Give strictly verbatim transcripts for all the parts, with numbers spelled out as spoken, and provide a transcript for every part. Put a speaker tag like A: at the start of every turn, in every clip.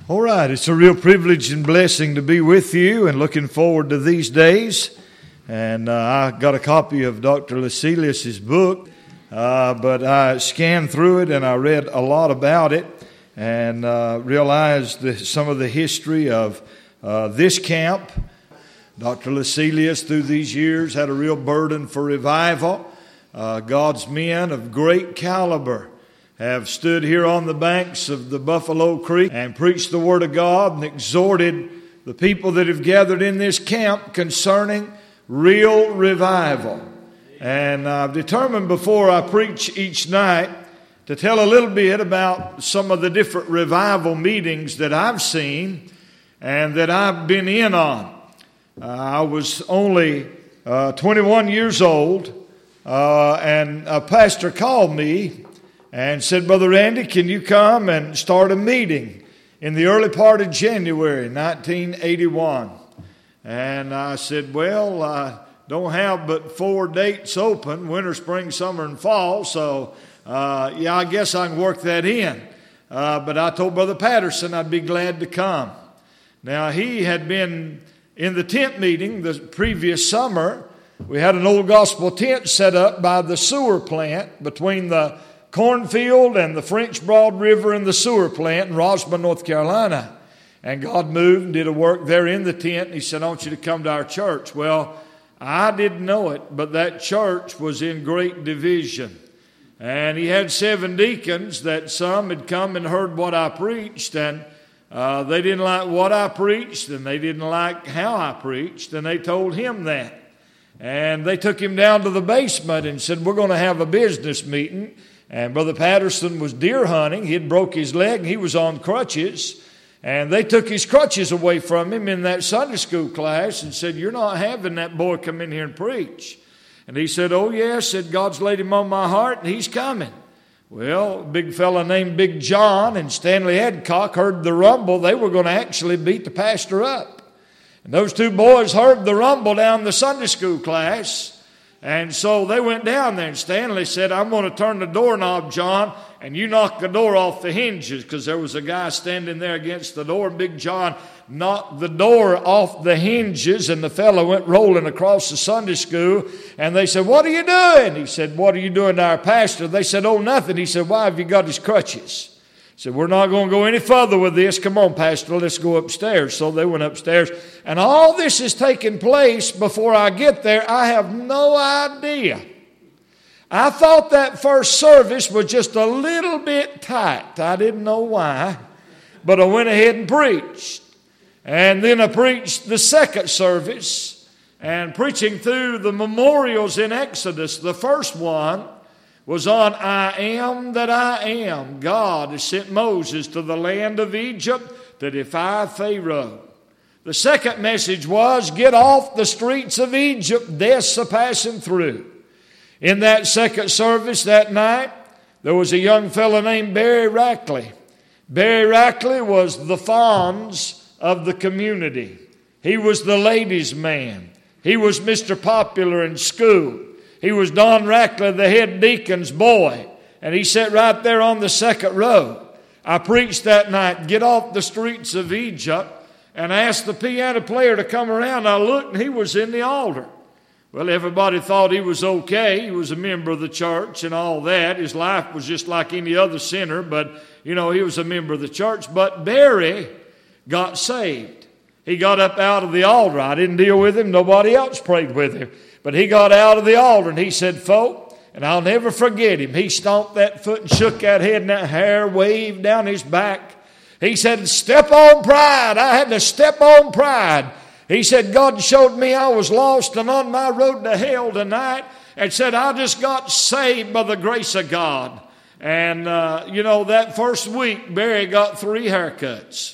A: All right, it's a real privilege and blessing to be with you and looking forward to these days. And uh, I got a copy of Doctor Lascelius' book, uh, but I scanned through it and I read a lot about it and uh, realized the, some of the history of uh, this camp. Doctor Lascelius, through these years, had a real burden for revival. Uh, God's men of great caliber have stood here on the banks of the Buffalo Creek and preached the Word of God and exhorted the people that have gathered in this camp concerning real revival. And I've determined before I preach each night to tell a little bit about some of the different revival meetings that I've seen and that I've been in on. Uh, I was only uh, twenty-one years old, uh, and a pastor called me and said, "Brother Randy, can you come and start a meeting in the early part of January, nineteen eighty-one? And I said, "Well, I don't have but four dates open, winter, spring, summer, and fall, so uh, yeah, I guess I can work that in." Uh, but I told Brother Patterson I'd be glad to come. Now, he had been in the tent meeting the previous summer. We had an old gospel tent set up by the sewer plant between the cornfield and the French Broad River and the sewer plant in Roswell, North Carolina. And God moved and did a work there in the tent. He said, "I want you to come to our church." Well, I didn't know it, but that church was in great division. And he had seven deacons that some had come and heard what I preached, and uh, they didn't like what I preached, and they didn't like how I preached, and they told him that. And they took him down to the basement and said, "We're going to have a business meeting." And Brother Patterson was deer hunting. He had broke his leg and he was on crutches. And they took his crutches away from him in that Sunday school class and said, "You're not having that boy come in here and preach." And he said, "Oh yes," said, "God's laid him on my heart and he's coming." Well, a big fella named Big John and Stanley Adcock heard the rumble. They were going to actually beat the pastor up. And those two boys heard the rumble down the Sunday school class. And so they went down there, and Stanley said, "I'm going to turn the doorknob, John, and you knock the door off the hinges," because there was a guy standing there against the door. Big John knocked the door off the hinges, and the fellow went rolling across the Sunday school. And they said, "What are you doing?" He said, "What are you doing to our pastor?" They said, "Oh, nothing." He said, "Why have you got his crutches?" He said, "We're not going to go any further with this. Come on, Pastor, let's go upstairs." So they went upstairs. And all this is taking place before I get there. I have no idea. I thought that first service was just a little bit tight. I didn't know why. But I went ahead and preached. And then I preached the second service. And preaching through the memorials in Exodus, the first one was on "I am that I am." God has sent Moses to the land of Egypt to defy Pharaoh. The second message was, "Get off the streets of Egypt, death's a-passing through." In that second service that night, there was a young fellow named Barry Rackley. Barry Rackley was the Fonz of the community. He was the ladies' man. He was Mister Popular in school. He was Don Rackley, the head deacon's boy, and he sat right there on the second row. I preached that night, "Get off the streets of Egypt," and I asked the piano player to come around. I looked, and he was in the altar. Well, everybody thought he was okay. He was a member of the church and all that. His life was just like any other sinner, but, you know, he was a member of the church. But Barry got saved. He got up out of the altar. I didn't deal with him. Nobody else prayed with him. But he got out of the altar and he said, "Folk," and I'll never forget him. He stomped that foot and shook that head, and that hair waved down his back. He said, "Step on pride." I had to step on pride. He said, "God showed me I was lost and on my road to hell tonight, and said I just got saved by the grace of God." And, uh, you know, that first week, Barry got three haircuts.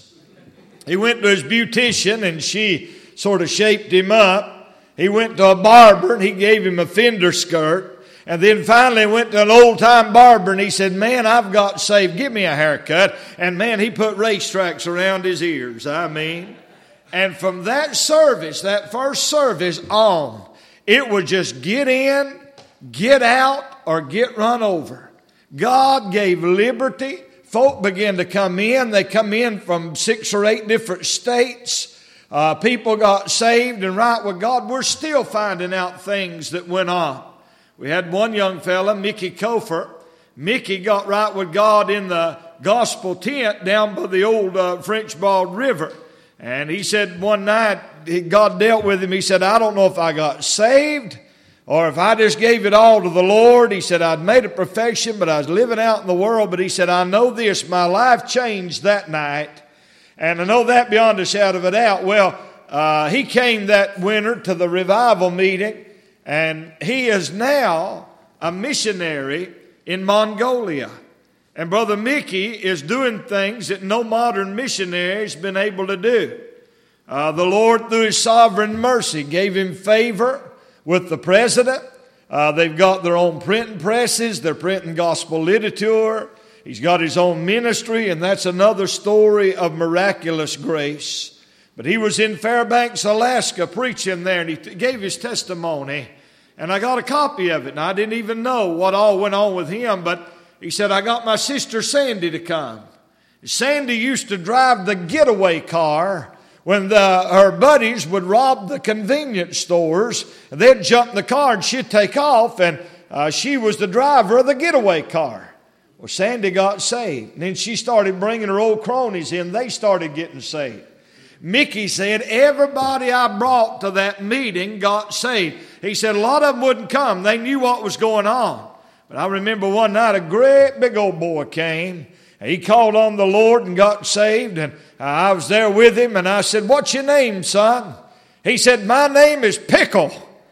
A: He went to his beautician, and she sort of shaped him up. He went to a barber, and he gave him a fender skirt. And then finally went to an old-time barber, and he said, "Man, I've got saved. Give me a haircut." And, man, he put racetracks around his ears. I mean, and from that service, that first service on, it was just get in, get out, or get run over. God gave liberty, folk began to come in. They come in from six or eight different states. Uh, people got saved and right with God. We're still finding out things that went on. We had one young fella, Mickey Kofer. Mickey got right with God in the gospel tent down by the old uh, French Broad River. And he said one night, God dealt with him. He said, I don't know if I got saved or if I just gave it all to the Lord. He said, I'd made a profession, but I was living out in the world. But he said, I know this, my life changed that night. And I know that beyond a shadow of a doubt. Well, uh, he came that winter to the revival meeting, and he is now a missionary in Mongolia. And Brother Mickey is doing things that no modern missionary has been able to do. Uh, the Lord, through His sovereign mercy, gave him favor with the president. Uh, they've got their own printing presses. They're printing gospel literature. He's got his own ministry, and that's another story of miraculous grace. But he was in Fairbanks, Alaska, preaching there, and he t- gave his testimony. And I got a copy of it, and I didn't even know what all went on with him, but he said, I got my sister Sandy to come. Sandy used to drive the getaway car when the, her buddies would rob the convenience stores. They'd jump in the car and she'd take off, and uh, she was the driver of the getaway car. Well, Sandy got saved. And then she started bringing her old cronies in. They started getting saved. Mickey said, everybody I brought to that meeting got saved. He said, a lot of them wouldn't come. They knew what was going on. But I remember one night a great big old boy came. He called on the Lord and got saved. And I was there with him. And I said, what's your name, son? He said, my name is Pickle.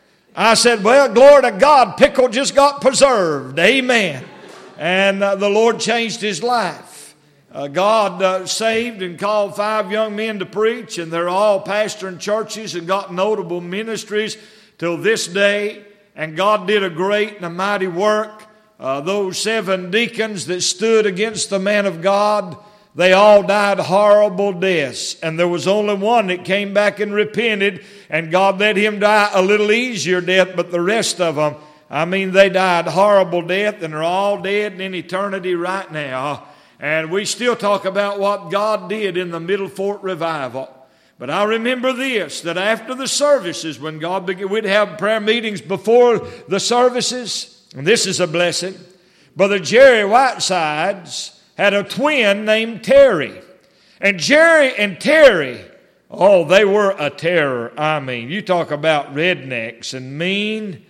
A: I said, well, glory to God, Pickle just got preserved. Amen. And uh, the Lord changed his life. Uh, God uh, saved and called five young men to preach, and they're all pastoring churches and got notable ministries till this day. And God did a great and a mighty work. Uh, those seven deacons that stood against the man of God, they all died horrible deaths. And there was only one that came back and repented, and God let him die a little easier death, but the rest of them, I mean, they died horrible death, and they're all dead in eternity right now. And we still talk about what God did in the Middle Fort revival. But I remember this, that after the services, when God began, we'd have prayer meetings before the services, and this is a blessing. Brother Jerry Whitesides had a twin named Terry. And Jerry and Terry, oh, they were a terror. I mean, you talk about rednecks and mean.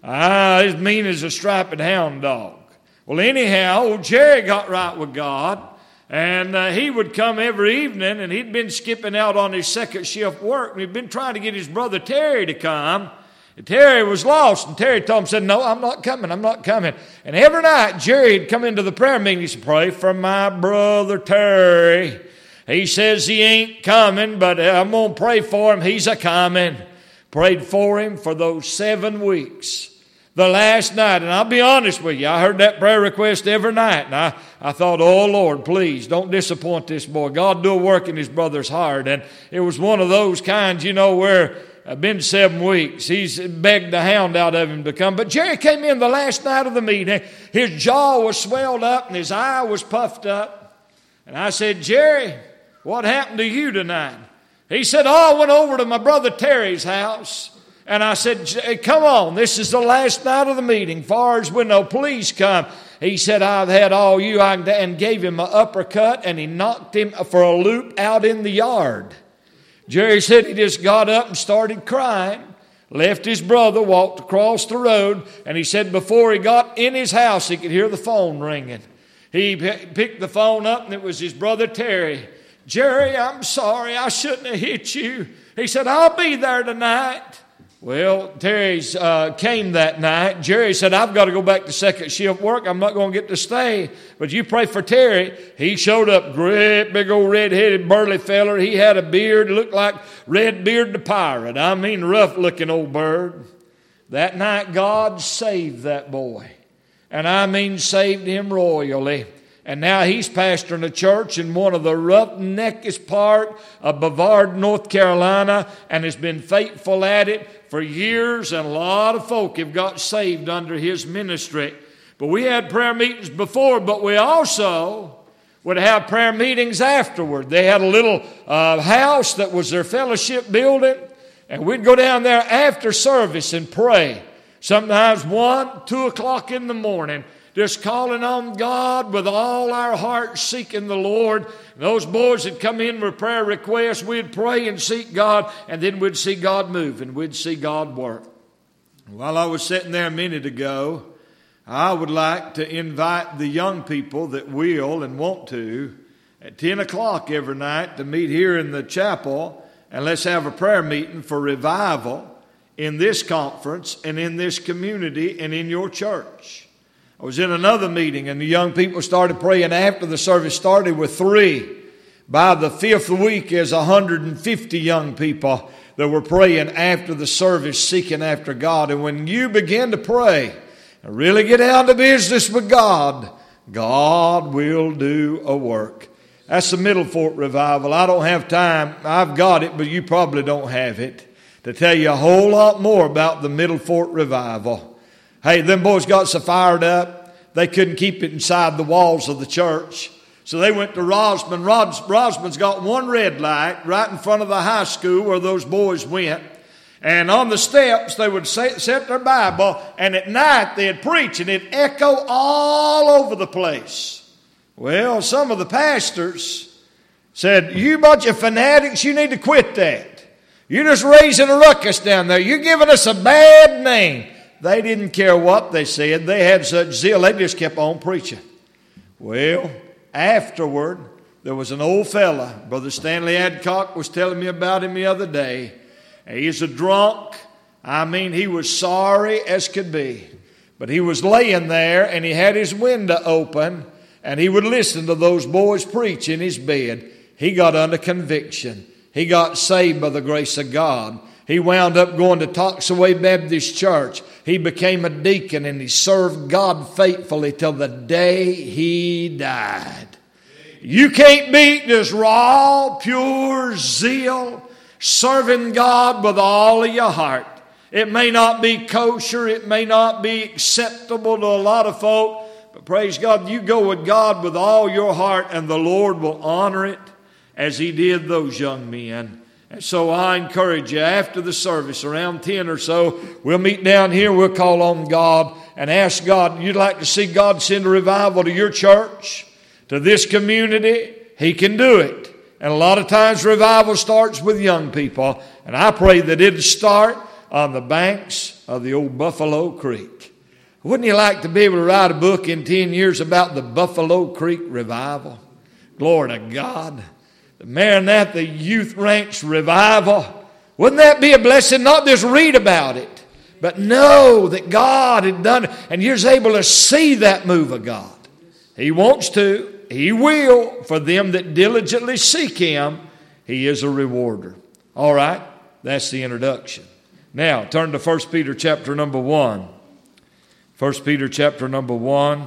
A: Ah, as mean as a striped hound dog. Well, anyhow, old Jerry got right with God, and uh, he would come every evening, and he'd been skipping out on his second shift work, and he'd been trying to get his brother Terry to come. And Terry was lost, and Terry told him, said, no, I'm not coming, I'm not coming. And every night, Jerry would come into the prayer meeting, he said, pray for my brother Terry. He says he ain't coming, but I'm going to pray for him, he's a-coming. Prayed for him for those seven weeks. The last night, and I'll be honest with you, I heard that prayer request every night, and I, I thought, oh, Lord, please, don't disappoint this boy. God do a work in his brother's heart. And it was one of those kinds, you know, where it's been seven weeks. He's begged the hound out of him to come. But Jerry came in the last night of the meeting. His jaw was swelled up, and his eye was puffed up. And I said, Jerry, what happened to you tonight? He said, oh, I went over to my brother Terry's house. And I said, come on, this is the last night of the meeting. Far as when no police come. He said, I've had all you, and gave him an uppercut, and he knocked him for a loop out in the yard. Jerry said he just got up and started crying, left his brother, walked across the road, and he said before he got in his house, he could hear the phone ringing. He p- picked the phone up, and it was his brother Terry. Jerry, I'm sorry, I shouldn't have hit you. He said, I'll be there tonight. Well, Terry uh, came that night. Jerry said, I've got to go back to second shift work. I'm not going to get to stay. But you pray for Terry. He showed up, great big old red-headed burly feller. He had a beard, looked like Redbeard the pirate. I mean, rough-looking old bird. That night, God saved that boy. And I mean saved him royally. And now he's pastoring a church in one of the roughneckest part of Brevard, North Carolina, and has been faithful at it for years, and a lot of folk have got saved under his ministry. But we had prayer meetings before, but we also would have prayer meetings afterward. They had a little uh, house that was their fellowship building, and we'd go down there after service and pray. Sometimes one, two o'clock in the morning, just calling on God with all our hearts, seeking the Lord. And those boys would come in with prayer requests. We'd pray and seek God, and then we'd see God move, and we'd see God work. While I was sitting there a minute ago, I would like to invite the young people that will and want to at ten o'clock every night to meet here in the chapel, and let's have a prayer meeting for revival in this conference and in this community and in your church. I was in another meeting, and the young people started praying after the service started with three. By the fifth week, there's one hundred fifty young people that were praying after the service, seeking after God. And when you begin to pray and really get down to business with God, God will do a work. That's the Middle Fort Revival. I don't have time. I've got it, but you probably don't have it, to tell you a whole lot more about the Middle Fort Revival. Hey, them boys got so fired up, they couldn't keep it inside the walls of the church. So they went to Rosman. Ros- Rosman's got one red light right in front of the high school where those boys went. And on the steps, they would set their Bible, and at night they'd preach, and it'd echo all over the place. Well, some of the pastors said, "You bunch of fanatics, you need to quit that. You're just raising a ruckus down there. You're giving us a bad name." They didn't care what they said. They had such zeal, they just kept on preaching. Well, afterward, there was an old fella. Brother Stanley Adcock was telling me about him the other day. He's a drunk. I mean, he was sorry as could be. But he was laying there, and he had his window open, and he would listen to those boys preach in his bed. He got under conviction. He got saved by the grace of God. He wound up going to Toxaway Baptist Church. He became a deacon, and he served God faithfully till the day he died. You can't beat this raw, pure zeal, serving God with all of your heart. It may not be kosher. It may not be acceptable to a lot of folk. But praise God, you go with God with all your heart, and the Lord will honor it as He did those young men. And so I encourage you, after the service, around ten or so, we'll meet down here. We'll call on God and ask God, you'd like to see God send a revival to your church, to this community? He can do it. And a lot of times revival starts with young people. And I pray that it'll start on the banks of the old Buffalo Creek. Wouldn't you like to be able to write a book in ten years about the Buffalo Creek revival? Glory to God. The Maranatha Youth Ranch revival. Wouldn't that be a blessing? Not just read about it, but know that God had done it, and you're able to see that move of God. He wants to. He will. For them that diligently seek Him, He is a rewarder. All right, that's the introduction. Now, turn to First Peter chapter number one. First Peter chapter number one.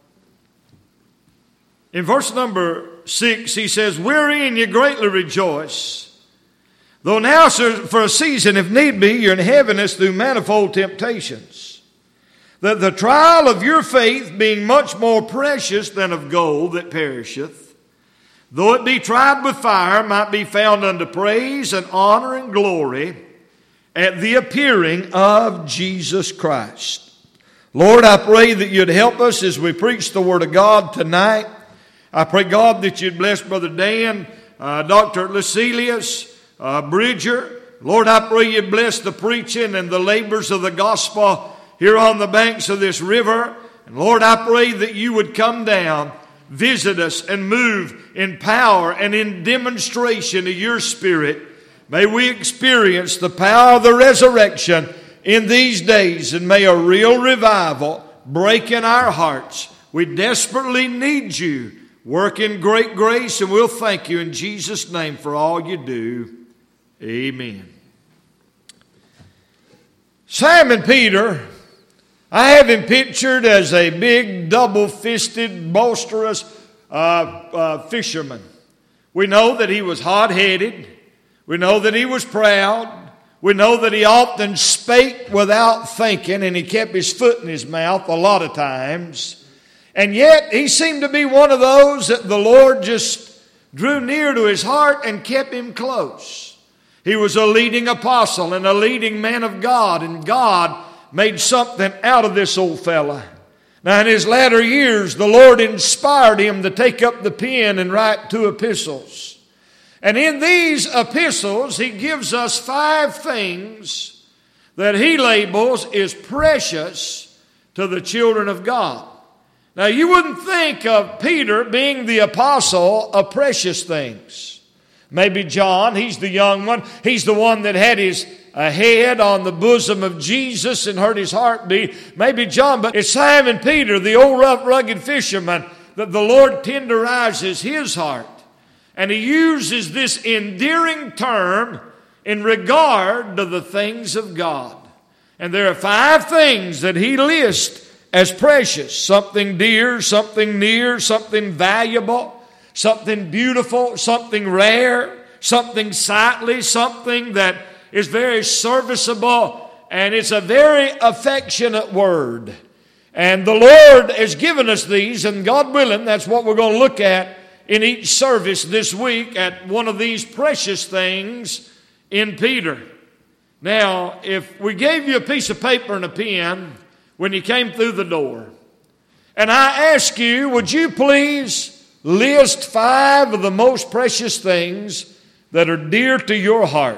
A: In verse number six, he says, "Wherein you greatly rejoice, though now for a season, if need be, you're in heaviness through manifold temptations, that the trial of your faith, being much more precious than of gold that perisheth, though it be tried with fire, might be found unto praise and honor and glory at the appearing of Jesus Christ." Lord, I pray that you'd help us as we preach the Word of God tonight. I pray, God, that you'd bless Brother Dan, uh, Doctor Lucilius, uh, Bridger. Lord, I pray you'd bless the preaching and the labors of the gospel here on the banks of this river. And Lord, I pray that you would come down, visit us, and move in power and in demonstration of your Spirit. May we experience the power of the resurrection in these days, and may a real revival break in our hearts. We desperately need you. Work in great grace, and we'll thank you in Jesus' name for all you do. Amen. Simon Peter, I have him pictured as a big, double-fisted, boisterous uh, uh, fisherman. We know that he was hot-headed. We know that he was proud. We know that he often spake without thinking, and he kept his foot in his mouth a lot of times. And yet he seemed to be one of those that the Lord just drew near to his heart and kept him close. He was a leading apostle and a leading man of God, and God made something out of this old fella. Now in his latter years, the Lord inspired him to take up the pen and write two epistles. And in these epistles, he gives us five things that he labels as precious to the children of God. Now you wouldn't think of Peter being the apostle of precious things. Maybe John, he's the young one. He's the one that had his uh, head on the bosom of Jesus and heard his heartbeat. Maybe John, but it's Simon Peter, the old rough rugged fisherman, that the Lord tenderizes his heart. And he uses this endearing term in regard to the things of God. And there are five things that he lists as precious. Something dear, something near, something valuable, something beautiful, something rare, something sightly, something that is very serviceable, and it's a very affectionate word. And the Lord has given us these, and God willing, that's what we're going to look at in each service this week, at one of these precious things in Peter. Now, if we gave you a piece of paper and a pen when you came through the door, and I ask you, would you please list five of the most precious things that are dear to your heart?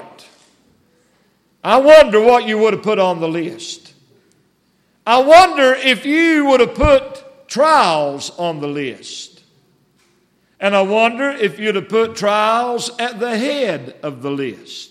A: I wonder what you would have put on the list. I wonder if you would have put trials on the list. And I wonder if you'd have put trials at the head of the list.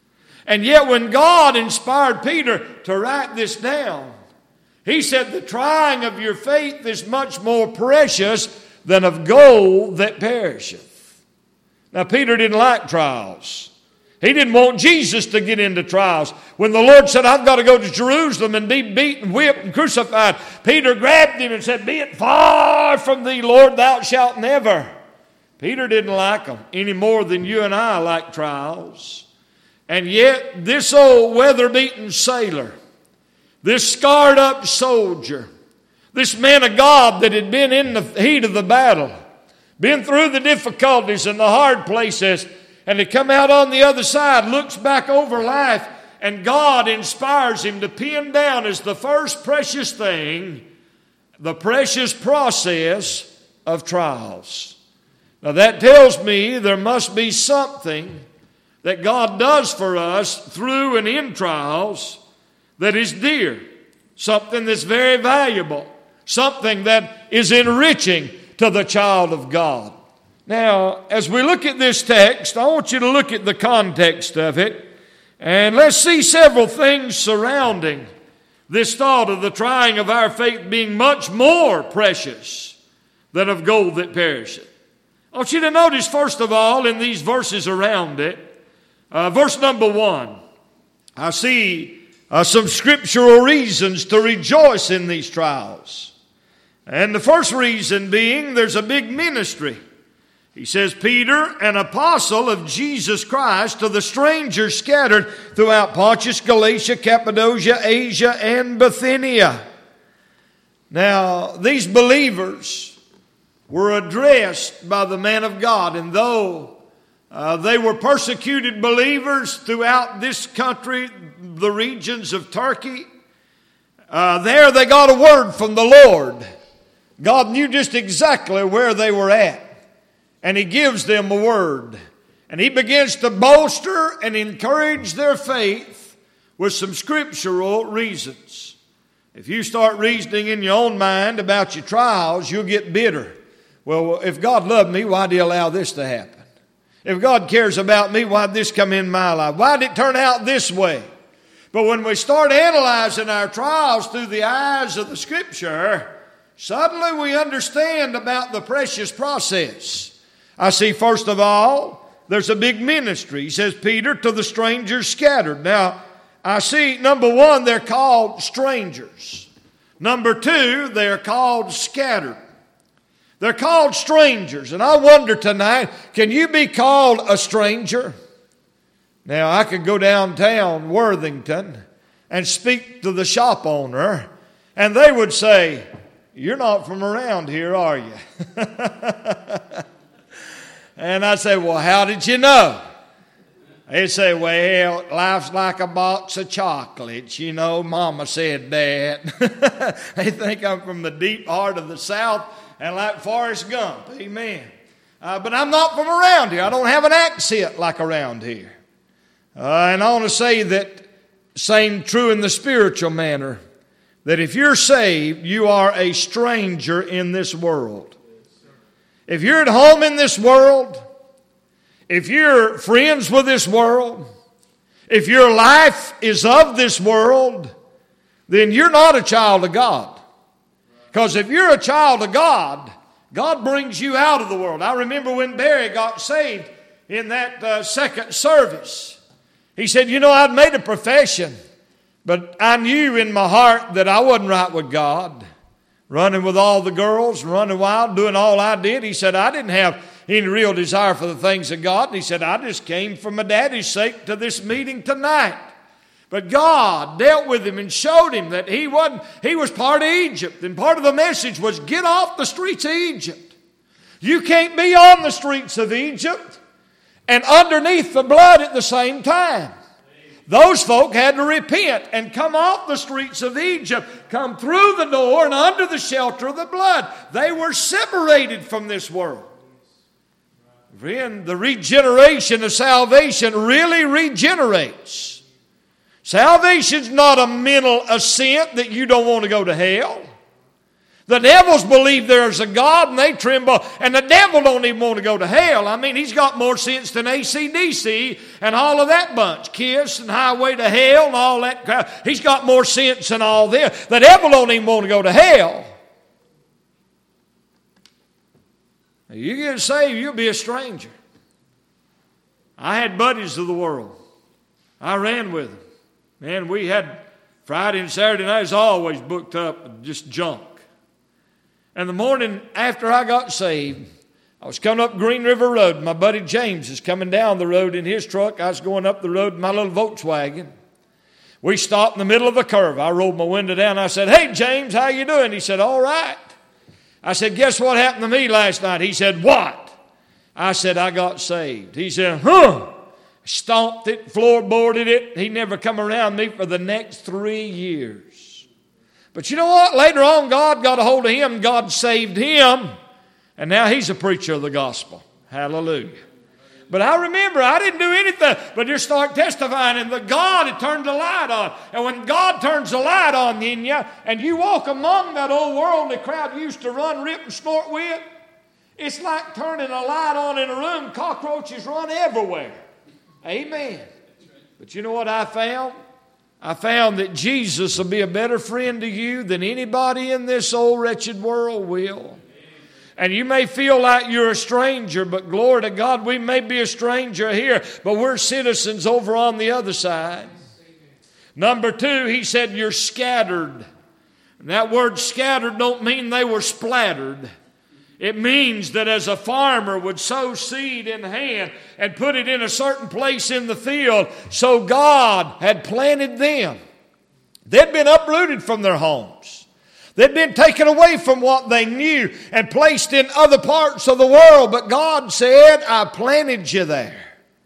A: And yet when God inspired Peter to write this down, he said, the trying of your faith is much more precious than of gold that perisheth. Now, Peter didn't like trials. He didn't want Jesus to get into trials. When the Lord said, I've got to go to Jerusalem and be beaten, whipped, and crucified, Peter grabbed him and said, be it far from thee, Lord, thou shalt never. Peter didn't like them any more than you and I like trials. And yet, this old weather-beaten sailor, this scarred-up soldier, this man of God that had been in the heat of the battle, been through the difficulties and the hard places, and to come out on the other side, looks back over life, and God inspires him to pin down as the first precious thing, the precious process of trials. Now that tells me there must be something that God does for us through and in trials that is dear, something that's very valuable, something that is enriching to the child of God. Now, as we look at this text, I want you to look at the context of it, and let's see several things surrounding this thought of the trying of our faith being much more precious than of gold that perisheth. I want you to notice, first of all, in these verses around it, uh, verse number one, I see uh, some scriptural reasons to rejoice in these trials. And the first reason being, there's a big ministry. He says, Peter, an apostle of Jesus Christ, to the strangers scattered throughout Pontus, Galatia, Cappadocia, Asia, and Bithynia. Now, these believers were addressed by the man of God, and though uh, they were persecuted believers throughout this country, the regions of Turkey, uh, there they got a word from the Lord. God knew just exactly where they were at. And he gives them a word. And he begins to bolster and encourage their faith with some scriptural reasons. If you start reasoning in your own mind about your trials, you'll get bitter. Well, if God loved me, why did he allow this to happen? If God cares about me, why did this come in my life? Why did it turn out this way? But when we start analyzing our trials through the eyes of the Scripture, suddenly we understand about the precious process. I see, first of all, there's a big ministry. He says, Peter, to the strangers scattered. Now, I see, number one, they're called strangers. Number two, they're called scattered. They're called strangers. And I wonder tonight, can you be called a stranger? Now, I could go downtown Worthington and speak to the shop owner, and they would say, you're not from around here, are you? And I say, well, how did you know? They say, well, life's like a box of chocolates. You know, Mama said that. They think I'm from the deep heart of the South and like Forrest Gump. Amen. Uh, but I'm not from around here. I don't have an accent like around here. Uh, and I want to say that, same true in the spiritual manner, that if you're saved, you are a stranger in this world. If you're at home in this world, if you're friends with this world, if your life is of this world, then you're not a child of God. Because if you're a child of God, God brings you out of the world. I remember when Barry got saved in that uh, second service. He said, you know, I'd made a profession, but I knew in my heart that I wasn't right with God. Running with all the girls, running wild, doing all I did. He said, I didn't have any real desire for the things of God. And he said, I just came for my daddy's sake to this meeting tonight. But God dealt with him and showed him that he wasn't, he was part of Egypt. And part of the message was, get off the streets of Egypt. You can't be on the streets of Egypt and underneath the blood at the same time. Those folk had to repent and come off the streets of Egypt, come through the door and under the shelter of the blood. They were separated from this world. Friend, the regeneration of salvation really regenerates. Salvation's not a mental assent that you don't want to go to hell. The devils believe there's a God and they tremble, and the devil don't even want to go to hell. I mean, he's got more sense than A C D C and all of that bunch. Kiss and Highway to Hell and all that crowd. He's got more sense than all this. The devil don't even want to go to hell. Now, you get saved, you'll be a stranger. I had buddies of the world. I ran with them. Man, we had Friday and Saturday nights always booked up with just junk. And the morning after I got saved, I was coming up Green River Road. My buddy James is coming down the road in his truck. I was going up the road in my little Volkswagen. We stopped in the middle of a curve. I rolled my window down. I said, hey, James, how you doing? He said, all right. I said, guess what happened to me last night? He said, what? I said, I got saved. He said, huh? Stomped it, floorboarded it. He never come around me for the next three years. But you know what? Later on, God got a hold of him. God saved him. And now he's a preacher of the gospel. Hallelujah. But I remember, I didn't do anything but just start testifying. And the God had turned the light on. And when God turns the light on in you, and you walk among that old worldly crowd you used to run, rip, and snort with, it's like turning a light on in a room. Cockroaches run everywhere. Amen. But you know what I found? I found that Jesus will be a better friend to you than anybody in this old wretched world will. And you may feel like you're a stranger, but glory to God, we may be a stranger here, but we're citizens over on the other side. Number two, he said, you're scattered. And that word scattered don't mean they were splattered. It means that as a farmer would sow seed in hand and put it in a certain place in the field, so God had planted them. They'd been uprooted from their homes. They'd been taken away from what they knew and placed in other parts of the world. But God said, I planted you there.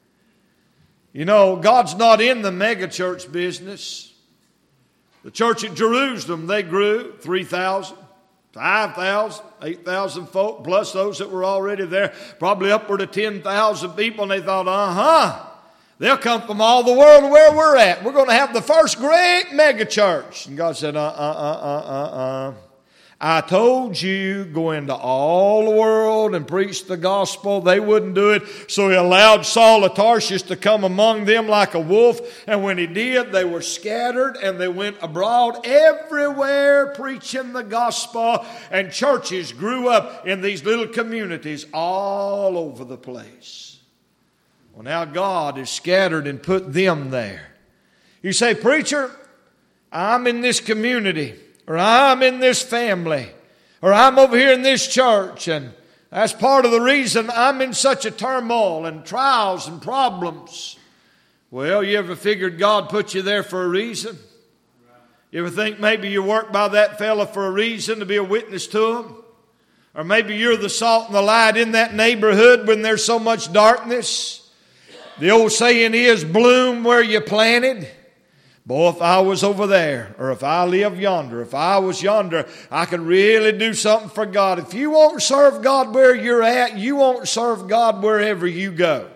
A: You know, God's not in the megachurch business. The church at Jerusalem, they grew three thousand. five thousand, eight thousand folk, plus those that were already there, probably upward of ten thousand people. And they thought, uh-huh, they'll come from all the world where we're at. We're going to have the first great mega church. And God said, uh-uh-uh-uh-uh-uh. I told you, go into all the world and preach the gospel. They wouldn't do it. So he allowed Saul of Tarsus to come among them like a wolf. And when he did, they were scattered and they went abroad everywhere preaching the gospel. And churches grew up in these little communities all over the place. Well, now God has scattered and put them there. You say, preacher, I'm in this community. Or I'm in this family, or I'm over here in this church, and that's part of the reason I'm in such a turmoil and trials and problems. Well, you ever figured God put you there for a reason? You ever think maybe you work by that fella for a reason, to be a witness to him? Or maybe you're the salt and the light in that neighborhood when there's so much darkness. The old saying is, bloom where you planted. Boy, if I was over there, or if I lived yonder, if I was yonder, I could really do something for God. If you won't serve God where you're at, you won't serve God wherever you go.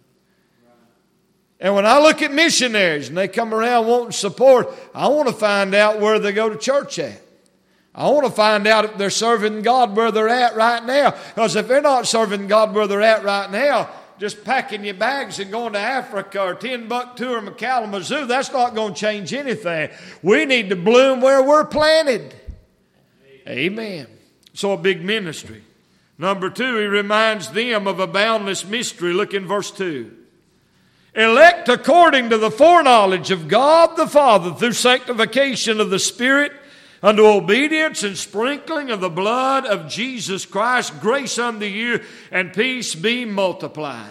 A: And when I look at missionaries and they come around wanting support, I want to find out where they go to church at. I want to find out if they're serving God where they're at right now. Because if they're not serving God where they're at right now, just packing your bags and going to Africa or Timbuktu or Kalamazoo, that's not going to change anything. We need to bloom where we're planted. Amen. So a big ministry. Number two, he reminds them of a boundless mystery. Look in verse two. Elect according to the foreknowledge of God the Father through sanctification of the Spirit unto obedience and sprinkling of the blood of Jesus Christ, grace unto you and peace be multiplied.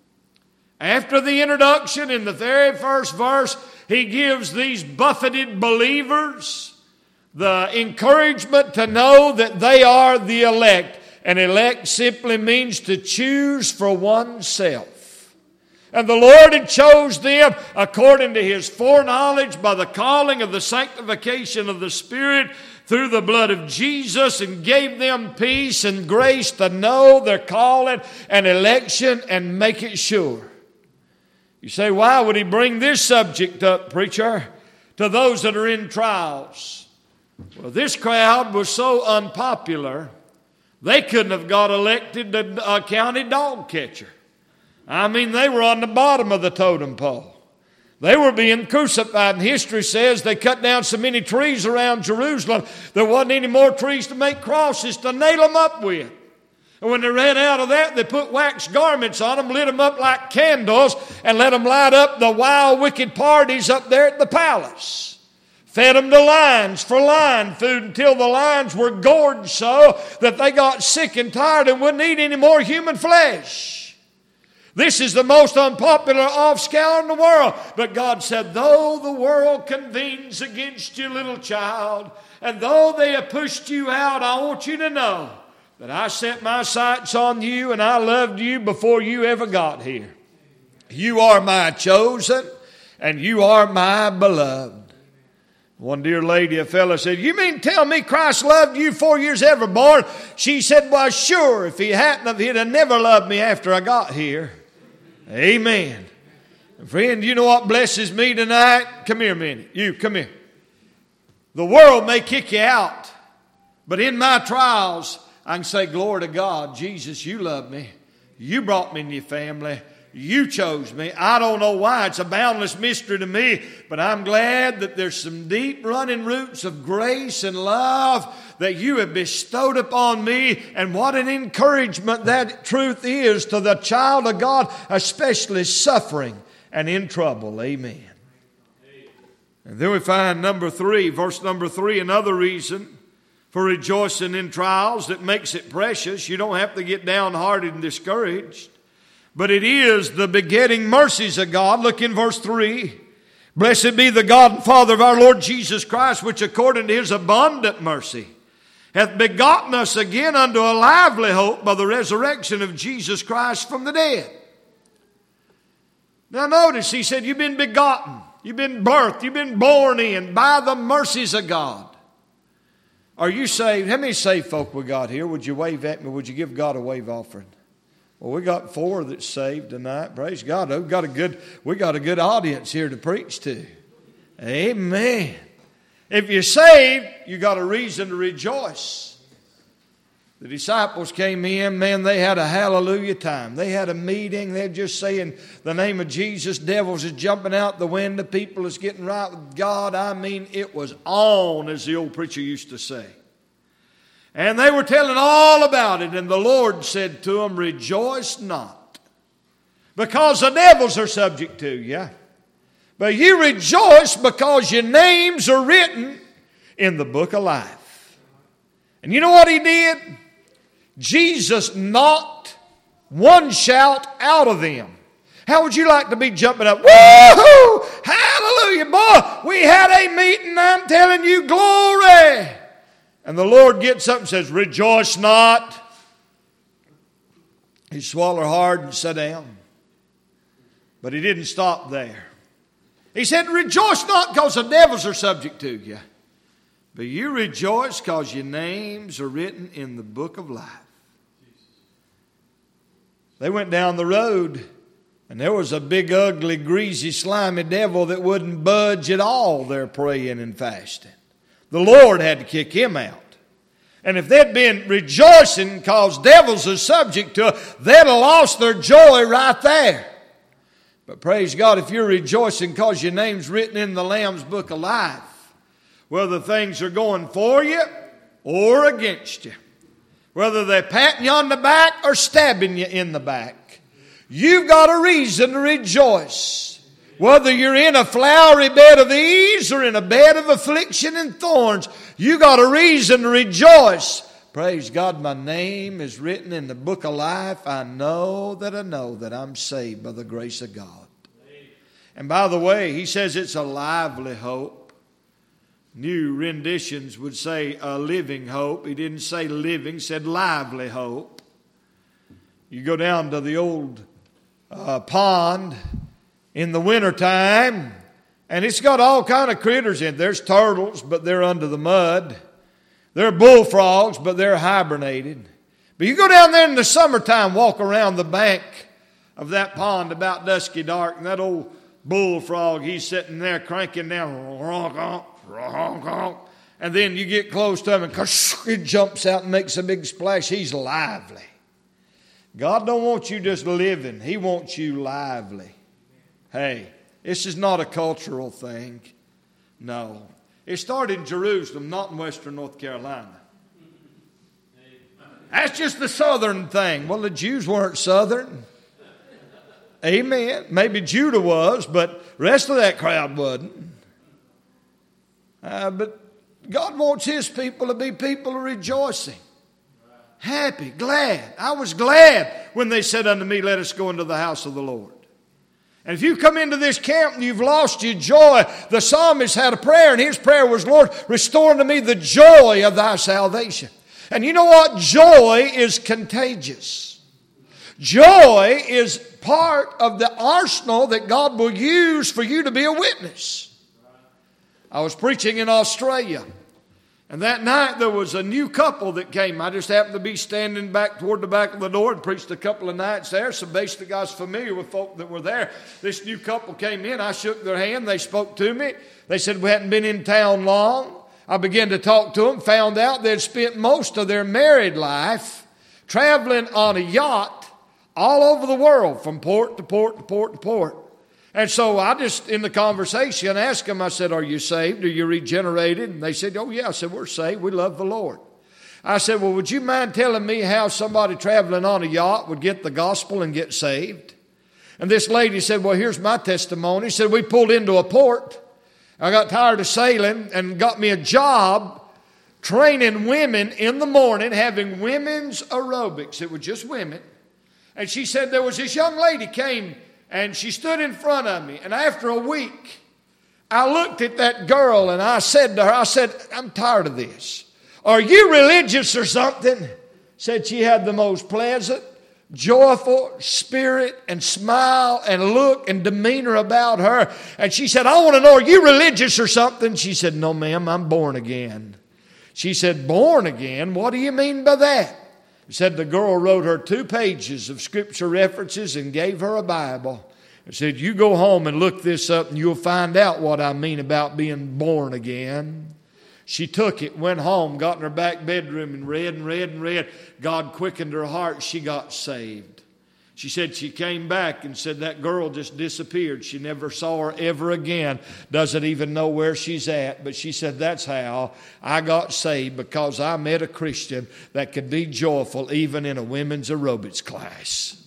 A: After the introduction in the very first verse, he gives these buffeted believers the encouragement to know that they are the elect. And elect simply means to choose for oneself. And the Lord had chose them according to His foreknowledge by the calling of the sanctification of the Spirit through the blood of Jesus, and gave them peace and grace to know their calling and election and make it sure. You say, why would He bring this subject up, preacher, to those that are in trials? Well, this crowd was so unpopular, they couldn't have got elected to a county dog catcher. I mean, they were on the bottom of the totem pole. They were being crucified, and history says they cut down so many trees around Jerusalem, there wasn't any more trees to make crosses to nail them up with. And when they ran out of that, they put wax garments on them, lit them up like candles, and let them light up the wild, wicked parties up there at the palace. Fed them to lions for lion food until the lions were gorged so that they got sick and tired and wouldn't eat any more human flesh. This is the most unpopular offscour in the world. But God said, though the world convenes against you, little child, and though they have pushed you out, I want you to know that I set my sights on you and I loved you before you ever got here. You are my chosen and you are my beloved. One dear lady, a fellow said, you mean tell me Christ loved you before you was ever born? She said, well, sure, if He hadn't, He'd have never loved me after I got here. Amen. Friend, you know what blesses me tonight? Come here a minute. You, come here. The world may kick you out, but in my trials, I can say, glory to God, Jesus, you love me. You brought me in your family. You chose me. I don't know why. It's a boundless mystery to me, but I'm glad that there's some deep running roots of grace and love that you have bestowed upon me. And what an encouragement that truth is to the child of God, especially suffering and in trouble. Amen. And then we find number three, verse number three, another reason for rejoicing in trials that makes it precious. You don't have to get downhearted and discouraged. But it is the begetting mercies of God. Look in verse three. Blessed be the God and Father of our Lord Jesus Christ, which according to His abundant mercy hath begotten us again unto a lively hope by the resurrection of Jesus Christ from the dead. Now notice, he said, you've been begotten, you've been birthed, you've been born in by the mercies of God. Are you saved? How many saved folk we got here? Would you wave at me? Would you give God a wave offering? Well, we got four that's saved tonight. Praise God. We got a good, we got a good audience here to preach to. Amen. If you're saved, you got a reason to rejoice. The disciples came in, man, they had a hallelujah time. They had a meeting. They're just saying the name of Jesus. Devils is jumping out the window. People is getting right with God. I mean, it was on, as the old preacher used to say. And they were telling all about it. And the Lord said to them, rejoice not, because the devils are subject to you. But you rejoice because your names are written in the book of life. And you know what He did? Jesus knocked one shout out of them. How would you like to be jumping up? Woo-hoo! Hallelujah! Boy, boy, we had a meeting, I'm telling you, glory. And the Lord gets up and says, rejoice not. He swallowed hard and sat down. But he didn't stop there. He said, rejoice not because the devils are subject to you. But you rejoice because your names are written in the book of life. They went down the road, and there was a big, ugly, greasy, slimy devil that wouldn't budge at all there praying and fasting. The Lord had to kick him out. And if they'd been rejoicing because devils are subject to it, they'd have lost their joy right there. But praise God, if you're rejoicing because your name's written in the Lamb's book of life, whether things are going for you or against you, whether they're patting you on the back or stabbing you in the back, you've got a reason to rejoice. Whether you're in a flowery bed of ease or in a bed of affliction and thorns, you got a reason to rejoice. Praise God, my name is written in the book of life. I know that I know that I'm saved by the grace of God. And by the way, he says it's a lively hope. New renditions would say a living hope. He didn't say living, he said lively hope. You go down to the old uh, pond in the wintertime, and it's got all kind of critters in it. There's turtles, but they're under the mud. There are bullfrogs, but they're hibernated. But you go down there in the summertime, walk around the bank of that pond about dusky dark, and that old bullfrog, he's sitting there cranking down, and then you get close to him, and it jumps out and makes a big splash. He's lively. God don't want you just living. He wants you lively. Hey, this is not a cultural thing. No. It started in Jerusalem, not in western North Carolina. That's just the southern thing. Well, the Jews weren't southern. Amen. Maybe Judah was, but the rest of that crowd wasn't. Uh, but God wants His people to be people of rejoicing. Happy, glad. I was glad when they said unto me, let us go into the house of the Lord. And if you come into this camp and you've lost your joy, the psalmist had a prayer, and his prayer was, Lord, restore unto me the joy of thy salvation. And you know what? Joy is contagious. Joy is part of the arsenal that God will use for you to be a witness. I was preaching in Australia, and that night there was a new couple that came. I just happened to be standing back toward the back of the door and preached a couple of nights there. So basically I was familiar with folk that were there. This new couple came in. I shook their hand. They spoke to me. They said we hadn't been in town long. I began to talk to them, found out they'd spent most of their married life traveling on a yacht all over the world from port to port to port to port. And so I just, in the conversation, asked them, I said, are you saved? Are you regenerated? And they said, oh, yeah. I said, we're saved. We love the Lord. I said, well, would you mind telling me how somebody traveling on a yacht would get the gospel and get saved? And this lady said, well, here's my testimony. She said, we pulled into a port. I got tired of sailing and got me a job training women in the morning, having women's aerobics. It was just women. And she said there was this young lady came and she stood in front of me. And after a week, I looked at that girl and I said to her, I said, I'm tired of this. Are you religious or something? Said she had the most pleasant, joyful spirit and smile and look and demeanor about her. And she said, I want to know, are you religious or something? She said, no, ma'am, I'm born again. She said, born again? What do you mean by that? Said the girl wrote her two pages of scripture references and gave her a Bible. And said, you go home and look this up and you'll find out what I mean about being born again. She took it, went home, got in her back bedroom and read and read and read. God quickened her heart. She got saved. She said she came back and said that girl just disappeared. She never saw her ever again. Doesn't even know where she's at. But she said that's how I got saved, because I met a Christian that could be joyful even in a women's aerobics class.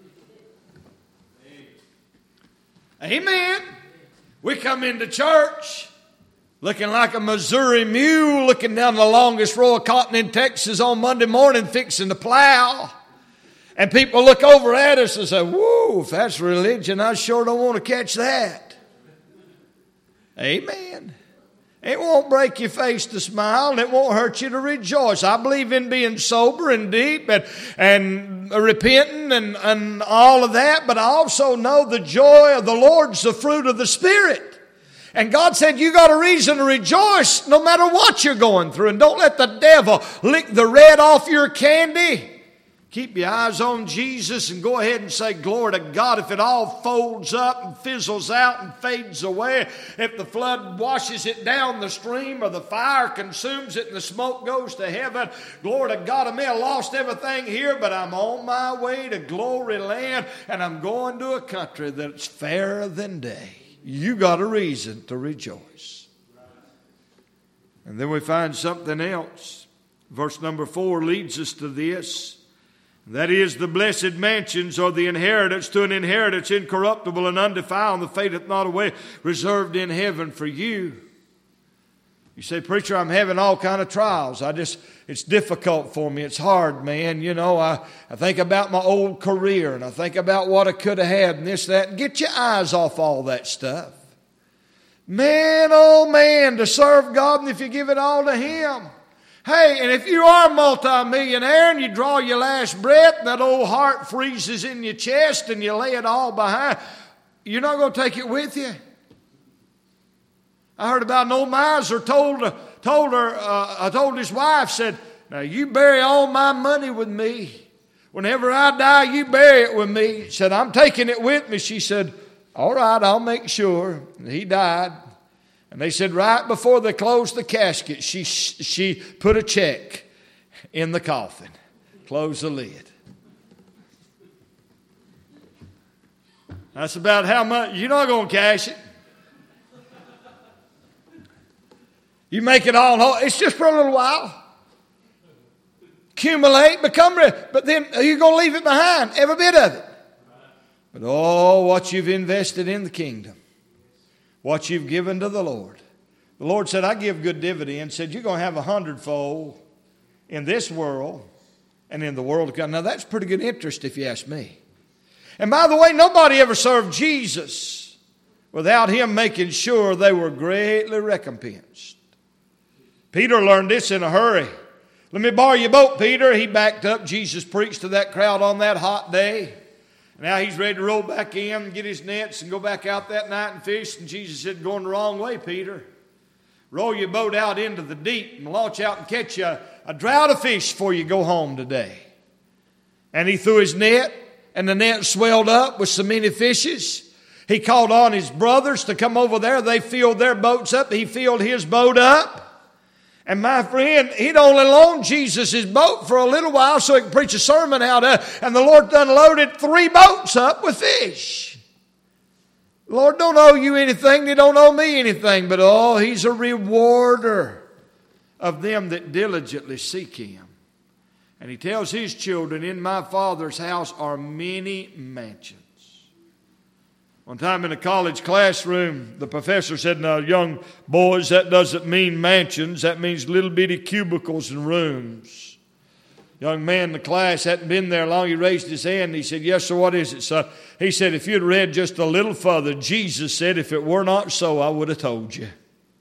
A: Amen. We come into church looking like a Missouri mule, looking down the longest row of cotton in Texas on Monday morning, fixing to plow. And people look over at us and say, whoa, if that's religion, I sure don't want to catch that. Amen. It won't break your face to smile, and it won't hurt you to rejoice. I believe in being sober and deep and, and repenting and, and all of that, but I also know the joy of the Lord's the fruit of the Spirit. And God said you got a reason to rejoice no matter what you're going through. And don't let the devil lick the red off your candy. Keep your eyes on Jesus and go ahead and say, glory to God. If it all folds up and fizzles out and fades away, if the flood washes it down the stream or the fire consumes it and the smoke goes to heaven, glory to God. I may have lost everything here, but I'm on my way to glory land, and I'm going to a country that's fairer than day. You got a reason to rejoice. And then we find something else. Verse number four leads us to this. That is, the blessed mansions or the inheritance to an inheritance incorruptible and undefiled, and that fadeth not away, reserved in heaven for you. You say, preacher, I'm having all kind of trials. I just, it's difficult for me. It's hard, man. You know, I, I think about my old career, and I think about what I could have had and this, that. And get your eyes off all that stuff. Man, oh man, to serve God, and if you give it all to Him. Hey, and if you are a multimillionaire and you draw your last breath and that old heart freezes in your chest and you lay it all behind, you're not going to take it with you. I heard about an old miser told, told her, uh, I told his wife, said, now you bury all my money with me. Whenever I die, you bury it with me. She said, I'm taking it with me. She said, all right, I'll make sure. And he died. And they said right before they closed the casket, she, she put a check in the coffin, closed the lid. That's about how much. You're not going to cash it. You make it all whole. It's just for a little while. Accumulate, become rich. But then you're going to leave it behind, every bit of it. But oh, what you've invested in the kingdom. What you've given to the Lord. The Lord said, I give good dividends. Said, you're going to have a hundredfold in this world and in the world to come. Now, that's pretty good interest if you ask me. And by the way, nobody ever served Jesus without Him making sure they were greatly recompensed. Peter learned this in a hurry. Let me borrow your boat, Peter. He backed up. Jesus preached to that crowd on that hot day. Now he's ready to roll back in and get his nets and go back out that night and fish. And Jesus said, going the wrong way, Peter. Roll your boat out into the deep and launch out and catch a, a drought of fish before you go home today. And he threw his net, and the net swelled up with so many fishes. He called on his brothers to come over there. They filled their boats up. He filled his boat up. And my friend, he'd only loaned Jesus his boat for a little while so he could preach a sermon out of it. And the Lord done loaded three boats up with fish. The Lord don't owe you anything. He don't owe me anything. But oh, He's a rewarder of them that diligently seek Him. And He tells His children, in my Father's house are many mansions. One time in a college classroom, the professor said, now, young boys, that doesn't mean mansions. That means little bitty cubicles and rooms. Young man in the class hadn't been there long. He raised his hand and he said, yes, sir, what is it, son? He said, if you'd read just a little further, Jesus said, if it were not so, I would have told you.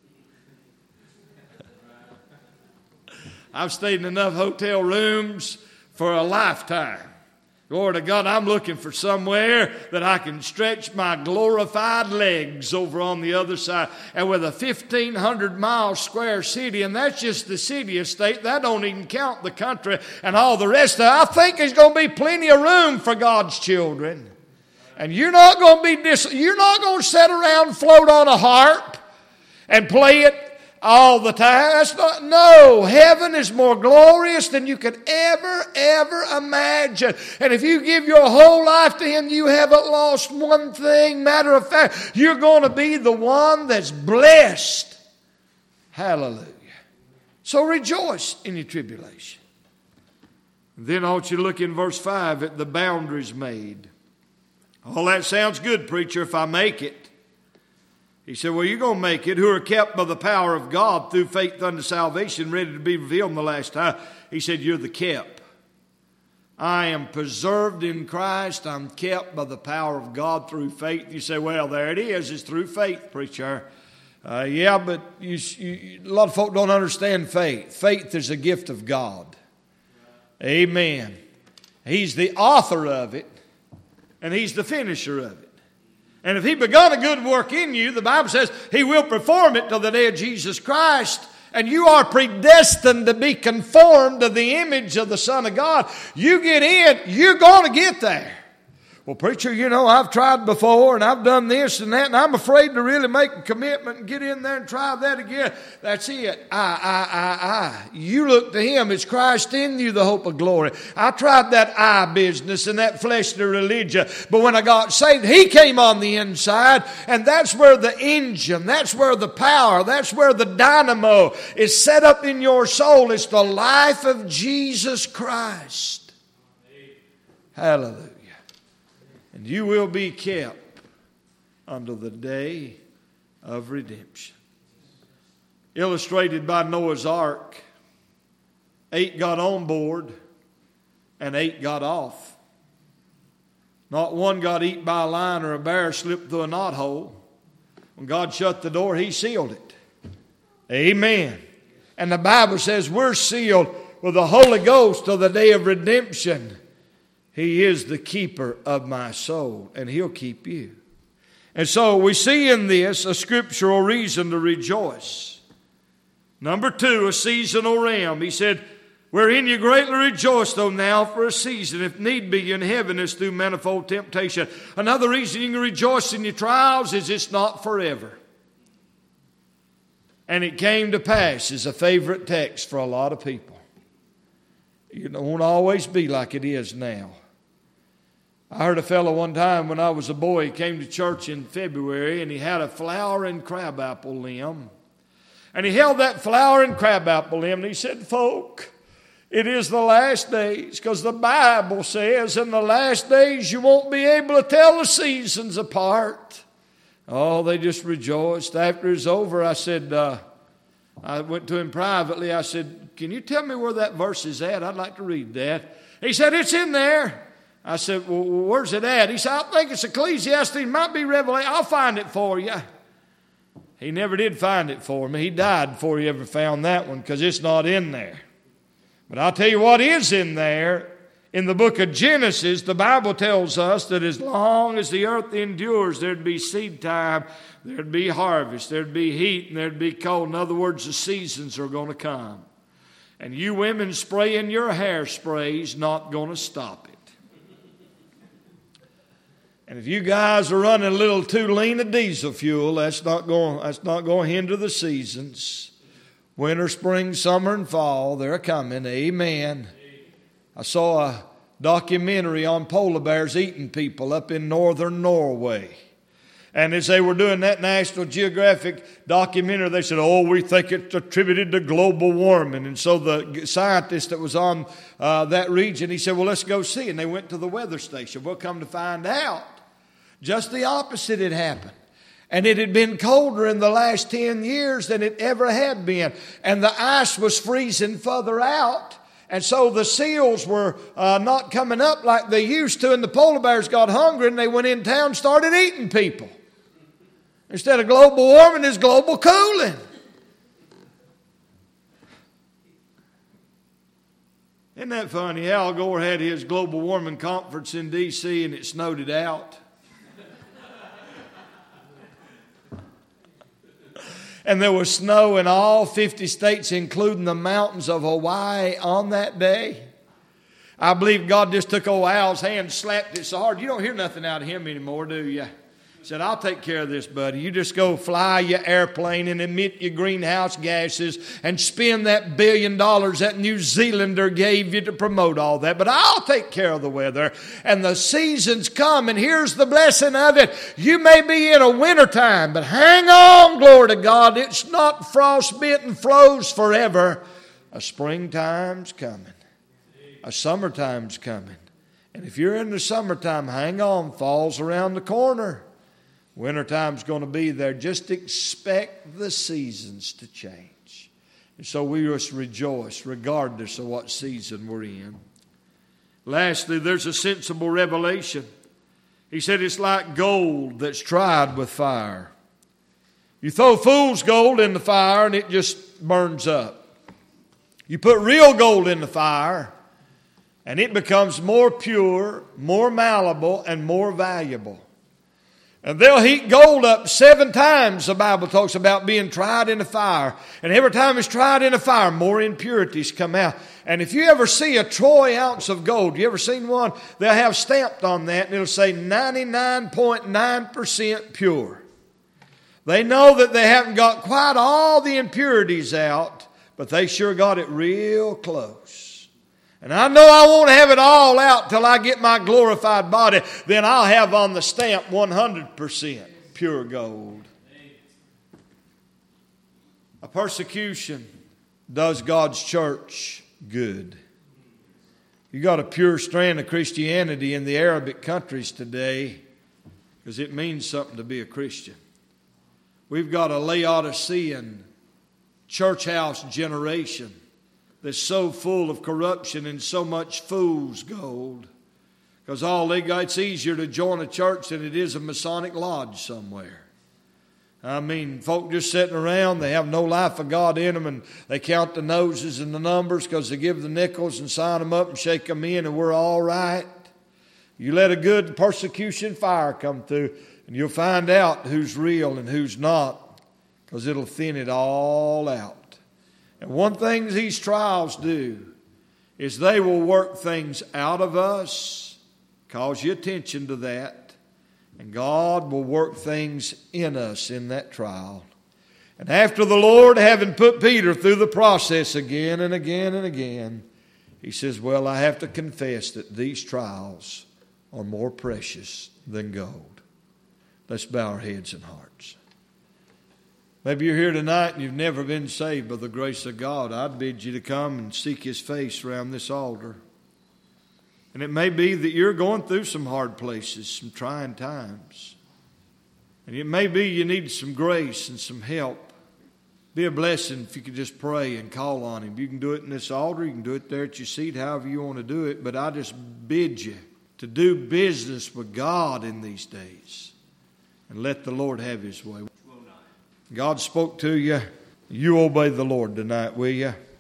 A: I've stayed in enough hotel rooms for a lifetime. Glory to God, I'm looking for somewhere that I can stretch my glorified legs over on the other side. And with a fifteen hundred mile square city, and that's just the city estate, that don't even count the country and all the rest of it. I think there's going to be plenty of room for God's children. And you're not going to be dis- you're not going to sit around and float on a harp and play it all the time. That's not, no, heaven is more glorious than you could ever, ever imagine. And if you give your whole life to Him, you haven't lost one thing. Matter of fact, you're going to be the one that's blessed. Hallelujah. So rejoice in your tribulation. Then I want you to look in verse five at the boundaries made. All that sounds good, preacher, if I make it. He said, well, you're going to make it, who are kept by the power of God through faith unto salvation, ready to be revealed in the last time. He said, you're the kept. I am preserved in Christ. I'm kept by the power of God through faith. You say, well, there it is. It's through faith, preacher. Uh, yeah, but you, you, a lot of folk don't understand faith. Faith is a gift of God. Amen. He's the author of it, and He's the finisher of it. And if He begun a good work in you, the Bible says He will perform it till the day of Jesus Christ. And you are predestined to be conformed to the image of the Son of God. You get in, you're going to get there. Well, preacher, you know, I've tried before and I've done this and that, and I'm afraid to really make a commitment and get in there and try that again. That's it. I, I, I, I. You look to Him. It's Christ in you, the hope of glory. I tried that I business and that fleshly religion, but when I got saved, He came on the inside, and that's where the engine, that's where the power, that's where the dynamo is set up in your soul. It's the life of Jesus Christ. Hallelujah. And you will be kept unto the day of redemption. Illustrated by Noah's Ark. Eight got on board and eight got off. Not one got eaten by a lion or a bear slipped through a knothole. When God shut the door, He sealed it. Amen. And the Bible says we're sealed with the Holy Ghost till the day of redemption. He is the keeper of my soul, and He'll keep you. And so we see in this a scriptural reason to rejoice. Number two, a seasonal realm. He said, wherein you greatly rejoice, though now for a season, if need be, in heaviness through manifold temptation. Another reason you can rejoice in your trials is it's not forever. And it came to pass is a favorite text for a lot of people. It won't always be like it is now. I heard a fellow one time when I was a boy, he came to church in February and he had a flowering crabapple limb. And he held that flowering crabapple limb and he said, folk, it is the last days, because the Bible says in the last days you won't be able to tell the seasons apart. Oh, they just rejoiced. After it's over, I said, uh, I went to him privately. I said, can you tell me where that verse is at? I'd like to read that. He said, it's in there. I said, well, where's it at? He said, I think it's Ecclesiastes. It might be Revelation. I'll find it for you. He never did find it for me. He died before he ever found that one, because it's not in there. But I'll tell you what is in there. In the book of Genesis, the Bible tells us that as long as the earth endures, there'd be seed time, there'd be harvest, there'd be heat, and there'd be cold. In other words, the seasons are going to come. And you women spraying your hairspray's not going to stop it. And if you guys are running a little too lean of diesel fuel, that's not going, that's not going to hinder the seasons. Winter, spring, summer, and fall, they're coming. Amen. I saw a documentary on polar bears eating people up in northern Norway. And as they were doing that National Geographic documentary, they said, oh, we think it's attributed to global warming. And so the scientist that was on uh, that region, he said, well, let's go see. And they went to the weather station. Well, come to find out, just the opposite had happened. And it had been colder in the last ten years than it ever had been. And the ice was freezing further out. And so the seals were uh, not coming up like they used to. And the polar bears got hungry and they went in town and started eating people. Instead of global warming, it's global cooling. Isn't that funny? Al Gore had his global warming conference in D C and it snowed it out. And there was snow in all fifty states, including the mountains of Hawaii on that day. I believe God just took old Al's hand and slapped it so hard. You don't hear nothing out of him anymore, do you? He said, I'll take care of this, buddy. You just go fly your airplane and emit your greenhouse gases and spend that billion dollars that New Zealander gave you to promote all that. But I'll take care of the weather. And the seasons come, and here's the blessing of it. You may be in a wintertime, but hang on, glory to God. It's not frostbitten flows forever. A springtime's coming. A summertime's coming. And if you're in the summertime, hang on. Fall's around the corner. Wintertime's going to be there. Just expect the seasons to change. And so we just rejoice regardless of what season we're in. Lastly, there's a sensible revelation. He said it's like gold that's tried with fire. You throw fool's gold in the fire and it just burns up. You put real gold in the fire and it becomes more pure, more malleable, and more valuable. And they'll heat gold up seven times, the Bible talks about being tried in the fire. And every time it's tried in the fire, more impurities come out. And if you ever see a troy ounce of gold, you ever seen one? They'll have stamped on that and it'll say ninety-nine point nine percent pure. They know that they haven't got quite all the impurities out, but they sure got it real close. And I know I won't have it all out till I get my glorified body. Then I'll have on the stamp one hundred percent pure gold. A persecution does God's church good. You got a pure strand of Christianity in the Arabic countries today because it means something to be a Christian. We've got a Laodicean church house generation that's so full of corruption and so much fool's gold. Because all they got, it's easier to join a church than it is a Masonic lodge somewhere. I mean, folk just sitting around, they have no life of God in them, and they count the noses and the numbers because they give the nickels and sign them up and shake them in, and we're all right. You let a good persecution fire come through, and you'll find out who's real and who's not, because it'll thin it all out. And one thing these trials do is they will work things out of us, cause you attention to that, and God will work things in us in that trial. And after the Lord, having put Peter through the process again and again and again, he says, well, I have to confess that these trials are more precious than gold. Let's bow our heads and hearts. Maybe you're here tonight and you've never been saved by the grace of God. I'd bid you to come and seek His face around this altar. And it may be that you're going through some hard places, some trying times. And it may be you need some grace and some help. Be a blessing if you could just pray and call on Him. You can do it in this altar. You can do it there at your seat, however you want to do it. But I just bid you to do business with God in these days. And let the Lord have His way. God spoke to you. You obey the Lord tonight, will you?